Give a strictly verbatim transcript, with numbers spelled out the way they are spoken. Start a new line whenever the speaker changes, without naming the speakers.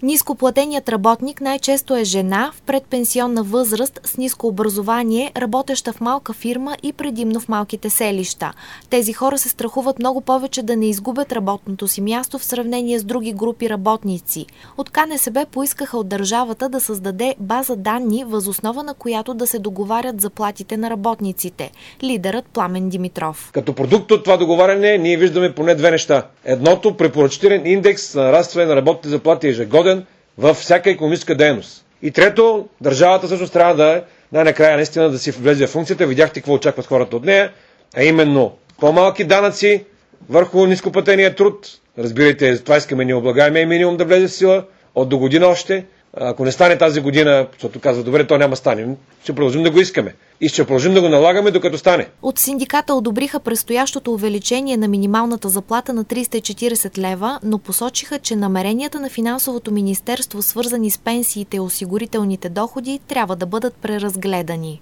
Нископлатеният работник най-често е жена в предпенсионна възраст с ниско образование, работеща в малка фирма и предимно в малките селища. Тези хора се страхуват много повече да не изгубят работното си място в сравнение с други групи работници. От КНСБ поискаха от държавата да създаде база данни, въз основа на която да се договарят заплатите на работниците. Лидерът Пламен Димитров.
Като продукт от това договаряне ние виждаме поне две неща. Едното, препоръчителен индекс на нарастване на работните заплати ежегоден във всяка икономическа дейност. И трето, държавата всъщност трябва да най-накрая наистина да си влезе в функцията. Видяхте какво очакват хората от нея, а именно по-малки данъци върху нископлатения труд. Разбирайте, това искаме ние облагаемия минимум да влезе в сила от до година още. Ако не стане тази година, защото казва, добре, то няма стане, ще продължим да го искаме и ще продължим да го налагаме, докато стане.
От синдиката одобриха предстоящото увеличение на минималната заплата на триста и четиридесет лева, но посочиха, че намеренията на финансовото министерство, свързани с пенсиите и осигурителните доходи, трябва да бъдат преразгледани.